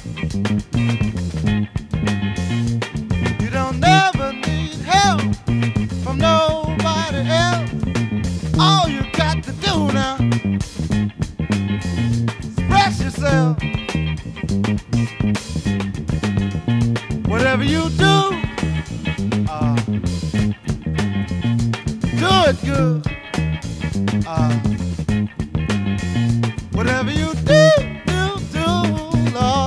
You don't never need help from nobody else. All you got to do now, express yourself. Whatever you do, do it good. Whatever you